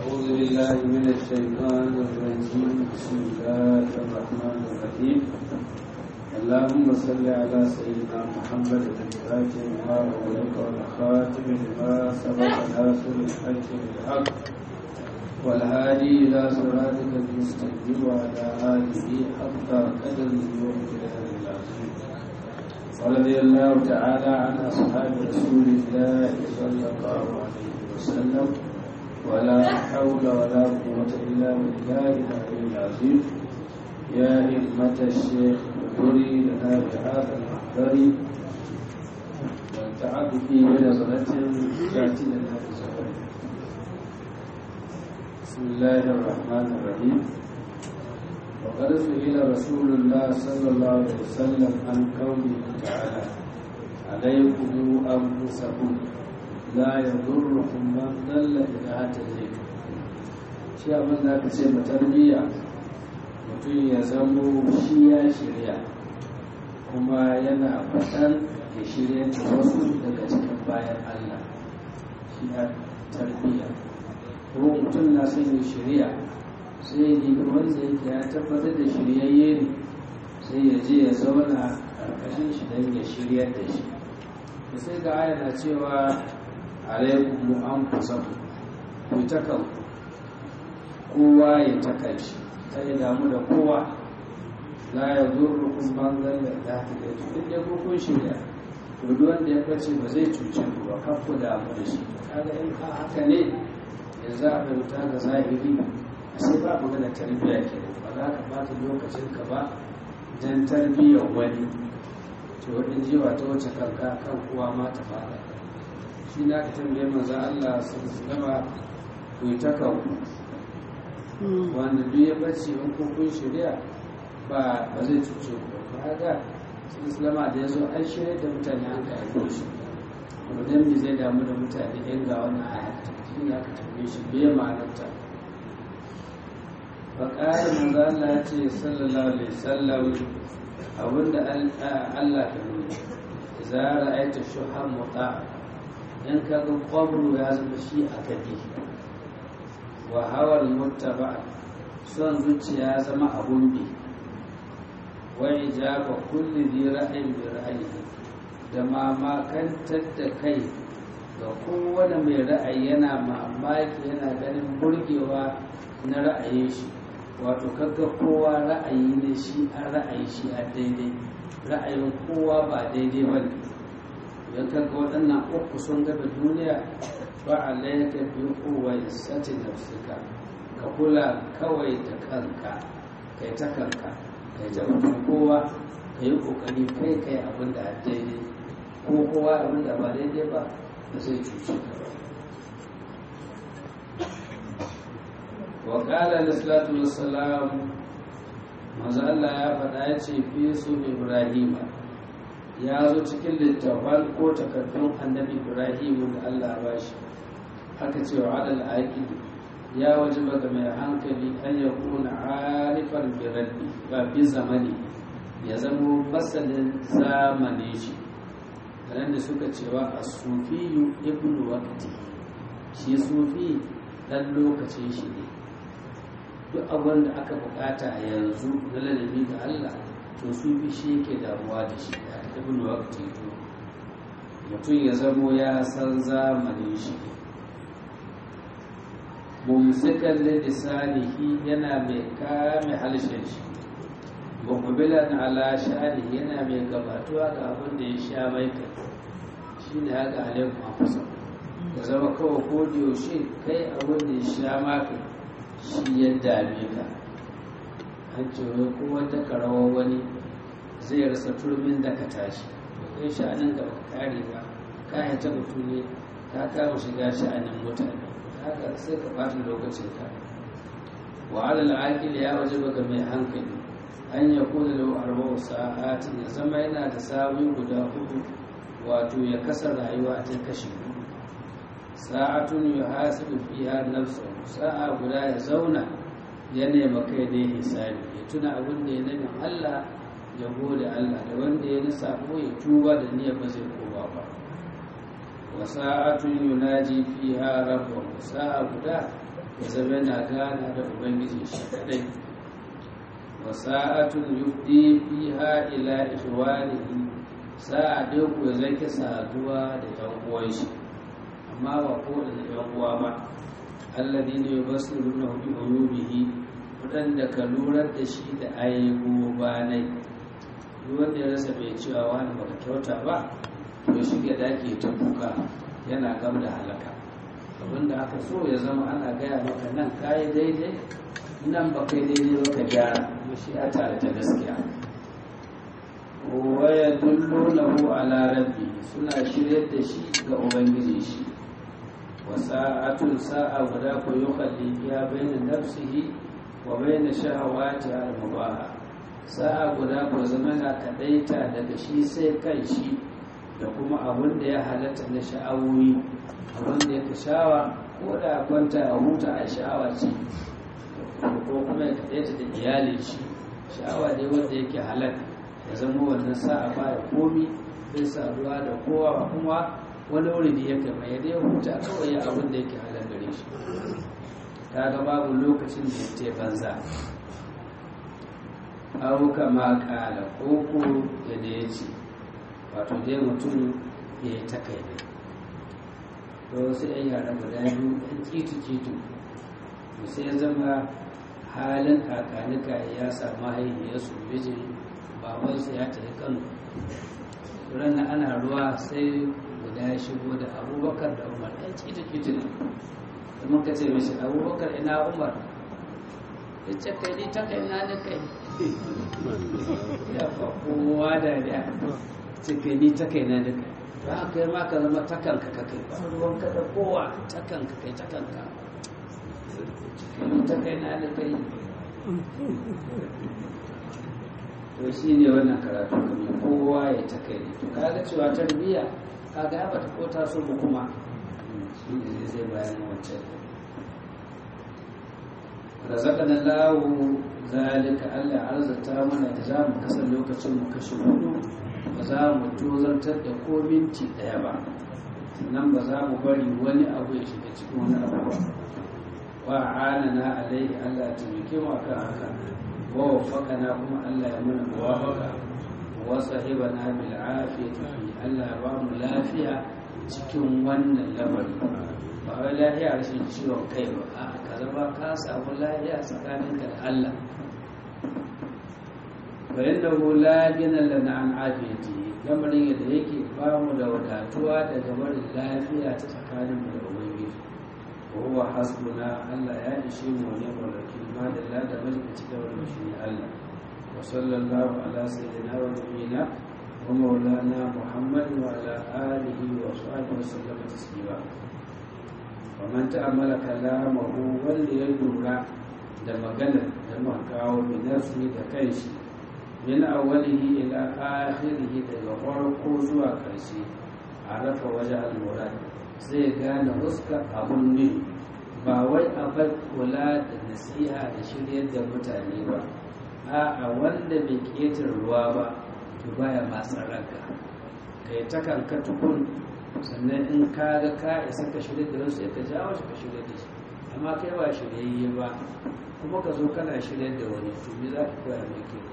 أعوذ بالله من الشيطان الرجيم بسم الله الرحمن الرحيم اللهم صل على سيدنا محمد الفاتح لما أغلق والخاتم لما سبق ناصر الحق بالحق والهادي إلى صراطك المستقيم وعلى آله حق قدره ومقداره العظيم ورضي الله تعالى عن أصحاب رسول الله صلى الله عليه وسلم ولا حول ولا قوة إلا بالله العلي العظيم يا همة الشيخ اغفري لنا بهذا المحضر والتعب في بنظرة تأتي لنا بزهر بسم الله الرحمن الرحيم وقد سئل رسول الله صلى الله عليه وسلم عن قوله تعالى عليكم أنفسكم لا يضركم من ضل إذا هتديتم shi abin da aka ce tarbiyya mutum ya zamo shi ya shirya kuma yana fatan ya shirya da wasu daga cikin bayan Allah shi ya tarbiyya ko mutum na son ya shirya sai ya wanda yake ya tabbatar da shiryayye ne sai ya je ya zauna ƙarƙashin shi don ya shiryar da shi da sai ga aya na cewa alaikum anfusakum ku ta kanku kowa ya ta kanshi ta yi damu da kowa la ya zurrukum man zalla da hidayatu duk da kun shirya to duk wanda ya bace ba zai cuce ku ba kar ku damu da shi kaga in ka haka ne yanzu a rubuta ga zahiri sai ba magana tarbiyya ke ba za ka bata lokacin ka ba dan tarbiyyar wani to wadin jiwa ta wace kanka kan kowa ma ta fada shi na ka tambaye manzo Allah sallallahu ku yi ta kanku wanda duk ya bace in kun shirya ba zai cuce ku ba ga islama da yazo an shirya da mutane an ka aiko shi to dan me zai damu da mutane in ga wannan aya shi na ka tambaye shi bai ma'anarta fa qala manzo Allah ya ce sallallahu alaihi wasallam abinda Allah ka nuna idza ra'aita shuhan muta in ka ga qabru ya zama shi akadi wa hawar muttaba son zuciya zama abun bi wa ijaba kulli bi ra'ayin bi ra'ayi da mamakantar da kai ga kowane mai ra'ayi yana mamaki yana ganin burgewa na ra'ayin shi wato kaga kowa ra'ayi ne shi an ra'ayi shi a daidai ra'ayin kowa ba daidai ba ne idan kaga waɗannan uku sun gaba duniya ba alaika bi quwwati nafsika ka kula kawai da kanka kai ta kanka kai ta kowa kai kokari kai abin da daidai ko kowa abin da ba daidai ba da zai cuce ka ba wa qala sallallahu alaihi wasallam manzo Allah ya faɗa ya ce fi su Ibrahim ya zo cikin littafin ko takardun annabi Ibrahim da Allah ba shi haka cewa alal aqid ya wajiba ga mai hankali an ya kuna arifan bi rabbi ba bi zamani ya zamo masalin zamani shi dan da suka cewa as-sufi ibnu waqti shi sufi dan lokacin shi ne duk abin da aka bukata yanzu na ladabi ga Allah to sufi shi yake damuwa da shi ibnu waqti to mutum ya zamo ya san zamanin shi mumsikan lisanihi yana mai kame halshen shi muqbilan ala sha'anihi yana mai gabatuwa ga abin da ya sha mai kai shine haka alaikum afsa da zama kawai ko da yaushe kai abin da ya sha maka shi ya dame ka an ce wai ko wata karawar wani zai rasa turmin da ka tashi kai sha'anin da baka kare ba ka ta mutu ne ka kama shiga sha'anin mutane haka sai ka bata lokacin ka wa alal aqil ya wajaba ga mai hankali an ya kula da arba'u sa'atin ya zama yana da sawi guda hudu wato ya kasa rayuwa ta kashi sa'atun yuhasibu fiha nafsuhu sa'a guda ya zauna ya nema kai da hisabi ya tuna abin da ya nemi Allah ya gode Allah da wanda ya nisa ko ya tuba da niyyar ba zai koma ba wa sa'atun yunaji fiha rabbahu sa'a guda ya zama yana gana da ubangiji shi kadai wa sa'atun yufdi fiha ila ikhwanihi sa'a dai ku zaki saduwa da yan uwan shi amma ba ko da yan uwa ba alladhina yubassiruna bi uyubihi wadanda ka lurar da shi da aibu banai duk wanda ya rasa bai cewa wani baka kyauta ba to shige dake ta kuka yana gam da halaka abinda aka so ya zama ana gaya maka nan kayi daidai nan ba kai daidai ba ka gyara kuma shi a tare ta gaskiya waya dullo lahu ala rabbi suna shirye da shi ga ubangiji shi wa sa'atun sa'a guda ko yukhalli ya baina nafsihi wa baina shahawati al-mubaha sa'a guda ko zamana kadaita daga shi sai kan shi da kuma abin da ya halatta na sha'awoyi abin da ya ka shawa ko da kwanta a huta a sha'awa ce ko kuma ya kadaita da iyalin shi sha'awa dai wanda yake halal ya zama wannan sa'a baya komi bai saduwa da kowa kuma wani wuri da ya kama ya dai huta kawai ya abin da yake halal gare shi kaga babu lokacin da ya ce banza abu kama kala koko da ya ce wato dai mutum ya yi ta kai ne to wasu yan yara guda biyu ɗan kitu-kitu to sai ya zama halin kakanika ya samu haihiyarsu bijin babansu ya tafi kano turan na ana ruwa sai guda ya shigo da abubakar da umar ɗan kitu-kitu ne da muka ce mashi abubakar ina umar ya ce kai ni ta kai na da kai ya fa kowa da ya ce ni ta kai na da kai ba ka yi maka zama takanka ka kai ba ruwanka da kowa takanka kai takanka ni ta kai na da kai to shi ne wannan karatu kamar kowa ya ta kai ne to kaga cewa tarbiyya kaga ya bata ko taso mu kuma shi ne zai bayan wancan razaqana Allahu zalika Allah arzata mana da za mu kasan lokacin mu kashi hudu ba za mu tozartar da ko minti daya ba nan ba za mu bari wani abu ya shiga cikin wani abu ba wa anana alaihi Allah ta mike mu akan haka wa wafaqana kuma Allah ya mana muwafaqa wa sahibana bil afiyati Allah ya ba mu lafiya cikin wannan lamari ba wai lafiya rashin ciwon kai ba a ka zama ka samu lafiya tsakaninka da Allah bayan da hula gina lana an afiyati lamarin yadda yake ba mu da wadatuwa daga barin lafiya ta tsakanin mu da ubangiji wa huwa hasbuna Allah ya ishe mu ne baraki ma da la da mulki cikin wannan shi Allah wa sallallahu ala sayyidina wa nabiyina wa maulana Muhammad wa ala alihi wa sahbihi wa sallam taslima wa man ta'ammala kalamahu wanda ya lura da maganar da muka kawo bi nafsi da kanshi min awwalihi ila akhirihi daga farko zuwa ƙarshe arafa waje al-murad zai gane huskar abun ne ba wai a bar kula da nasiha da shiryar da mutane ba a wanda bai ƙetar ruwa ba to baya matsar ranka kai ta kanka tukun sannan in ka ga ka isa ka shirya da wasu ka jawo shi ka shirya da shi amma kai ba shiryayye ba kuma ka zo kana shirya da wani to me za ka koya mai kyau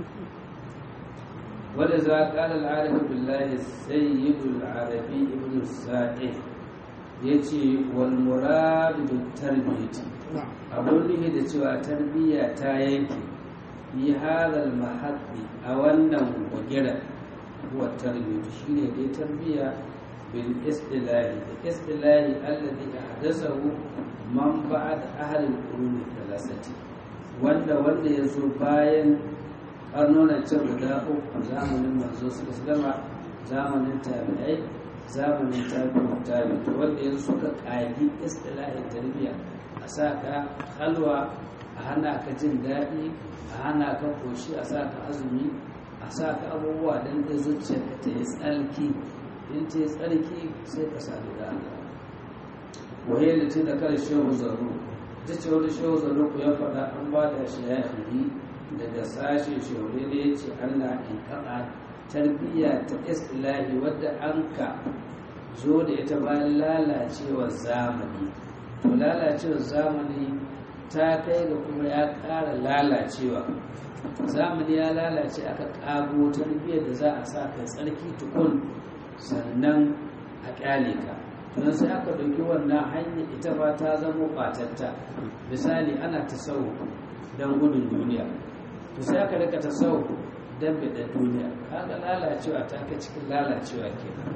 ولذا قال العارف بالله السيد العربي ابن السائح yace wal murad bit tarbiyati abun ne da cewa tarbiyya ta yanke bi hadal mahaddi a wannan bugira huwa tarbiyatu shine dai tarbiyya bil istilahi alladhi ahdathahu man ba'd ahli al-qurun thalathati wanda yazo bayan karnonan can guda uku zamanin manzo suka gama zamanin tabi'ai zamanin tabi'u to wanda yanzu suka ƙagi istilahin tarbiyya a sa ka halwa a hana ka jin daɗi a hana ka koshi a sa ka azumi a sa ka abubuwa don da zuciyarka ta yi tsarki in ta yi tsarki sai ka sadu da Allah wahai da ce da kare shehu zaro ta ce wani shehu zaro ku ya faɗa an ba da shi ya yi daga sashe shaure da ya ce Allah in kaɗa tarbiyya ta istilahi wadda an ka zo da ita bayan lalacewar zamani to lalacewar zamani ta kai ga kuma ya ƙara lalacewa. Zamani ya lalace, aka ƙago tarbiyyar da za a sa kai tsarki tukun sannan a ƙyale ka. Don sai aka ɗauki wannan hanyar ita ba ta zama ɓatatta. Misali ana tasawu don gudun duniya, to sai aka rika tasawu don biɗar duniya. Kaga lalacewa ta kai cikin lalacewa kenan.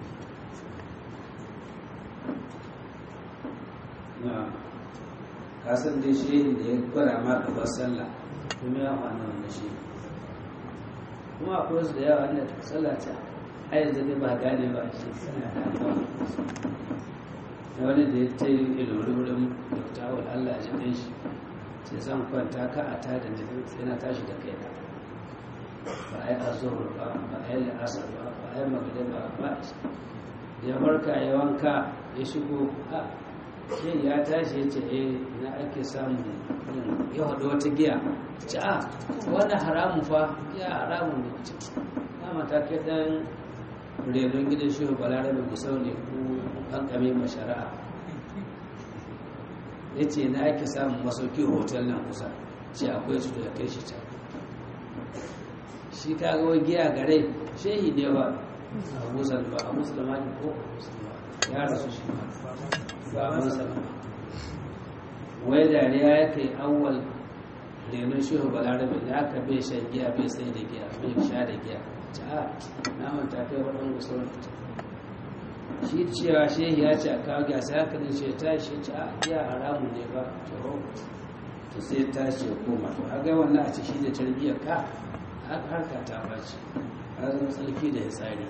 Kasan dai shehin da ya gwada ma gabar sallah kuma ya wani wanda shi kuma akwai wasu da yawa wanda sallah ta yanzu dai ba gane ba shi suna gane na wani da ya ta yi ilurin dokta wa Allah ya jiɗin shi sai zan kwanta ka a ta da nufin sai na tashi da kai na ba a yi azuhur ba a yi la'asar ba a yi magana ba ya farka ya wanka ya shigo shi ya tashi ya ce na ake samun ya haɗu wata giya ce wani haramun fa ya haramun ne na matakai ɗan renon gidan shi balarabe musau ne ko an kame mashara'a ya ce na ake samun masauki hotel nan kusa ce akwai su da kai shi can shi ka gawa giya gare shehi ne ba a musulma a musulma ne ko ya rasu shi ma ba musulma wai dariya ya kai awwal renon shehu balarabe da aka bai shan giya bai sai da giya bai sha da giya ta naman ta kai waɗanda sauran shi cewa shehi ya ce a kawo giya sai haka ne shi ta shi ce giya haramu ne ba to sai ta ce koma to haka wannan a ce shi da tarbiyyar ka harka ta bace har zama tsarki da ya tsari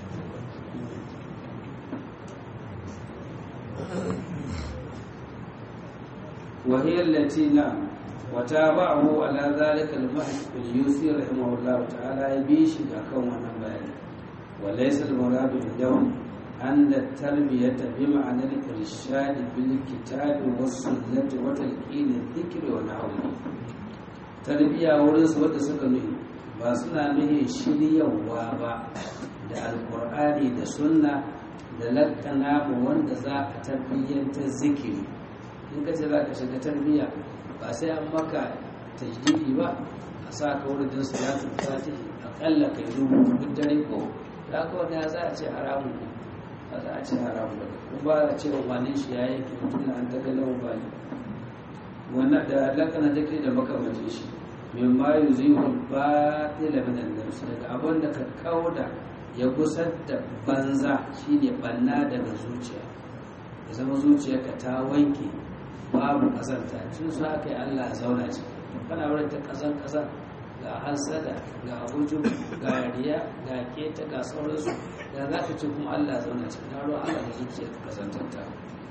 وهي التي نعم وتابعه على ذلك المحق اليوسي رحمه الله تعالى يبيش كون ونبال وليس المراد عندهم أن التربية بمعنى الإرشاد بالكتاب والسنة وتلقين الذكر ونحوه تربية ورس وتسكنه باسنا به شريا وابا da alkur'ani da sunna da lakana mu wanda za a tarbiyyantar zikiri. In ka ce za ka shiga tarbiyya ba sai an maka tajdidi ba a sa ka wurin salatul fatihi akalla kai rubutu duk dare ko da ka wani za a ce haramun ne ba za a ce haramun ba kuma ba a ce wani shi ya yanke mutum na an daga lawan bali wannan da lakana take da makamancin shi min ma yuzihul batila min an-nafs daga abin da ka kauda ya gusar da banza shine banna daga zuciya ya zama zuciyarka ta wanke babu kazanta tun su haka yi Allah ya zauna ce kana wurin ta kazan ga hasada ga hujum ga riya ga keta ga sauransu da za ka ce kuma Allah ya zauna ce na ruwa Allah da zuciyar ta kazantarta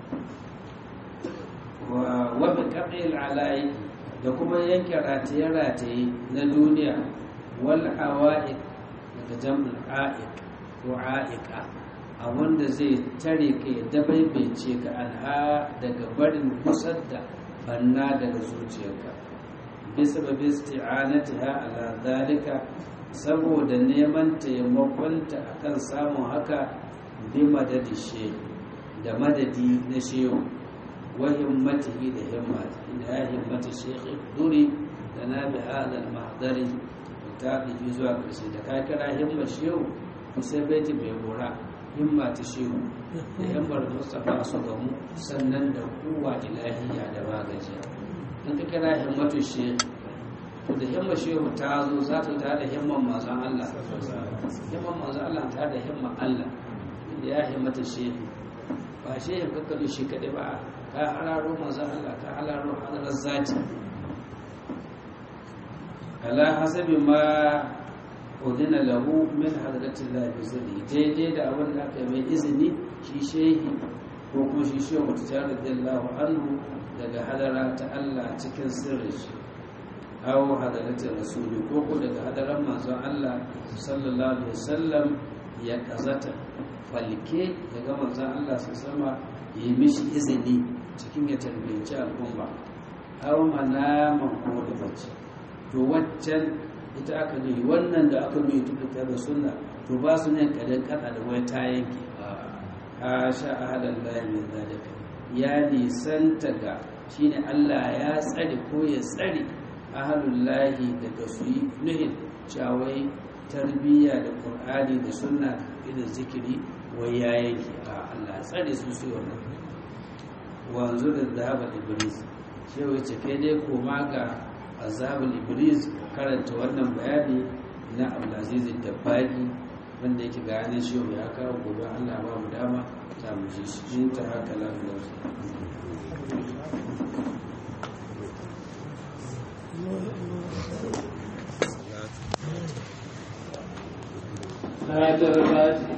wa bi qat'il alai da kuma yanke rataye na duniya wal hawa'iq daga jam'ul a'iq ko a'iqa abinda zai tare ka ya dabaibaice ka anha daga barin kusar da banna daga zuciyarka bisa ba isti'anatiha ala zalika saboda neman taimakonta akan samun haka bi madadi shehu da madadi na shehu wa himmatihi da himmati inda ya himmata shekhi duri da na bi hadal mahdari ta ɗigi zuwa ƙarshe da ka kira himmar shehu sai baiti mai gora himma ta shehu da himmar mustapha su gamu sannan da kuwa ilahiya da magajiya in ka kira himmatu shehu to da himmar shehu ta zo za ta ta da himmar mazan Allah himmar mazan Allah ta da himmar Allah inda ya himmata shehu ba shehu kakkalu shi kaɗai ba ka hararo mazan Allah ka hararo hadarar zati ala hasabi ma udina lahu min hadratillahi bi sirri daidai da abin da aka mai izini shi shehi ko kuma shi shehu mutajar radiyallahu anhu daga hadara ta Allah cikin sirri shi aw hadratin rasuli ko daga hadaran manzon Allah sallallahu alaihi wasallam ya kazata falke daga manzon Allah sallallahu yi mishi izini cikin ya tarbiyyaci al'umma aw manaman ko da bacci to waccan ita aka yi wannan da aka yi tukuta da sunna to ba su ne kadan kada da wai ta yanke a sha ahadan lahi min zalika ya nisanta ga shine Allah ya tsare ko ya tsare ahalullahi daga su yi nuhin cawai tarbiyya da Qur'ani da sunna da zikiri wai ya yanke a Allah tsare su sai wannan wanzu da zahabal iblis shi wace kai dai koma ga azabul iblis karanta wannan bayani na Abdulaziz Dabbagi wanda yake bayanin shi ya kawo gobe Allah ba mu dama ta mu ji shi ta haka lafiya Salatul Fatiha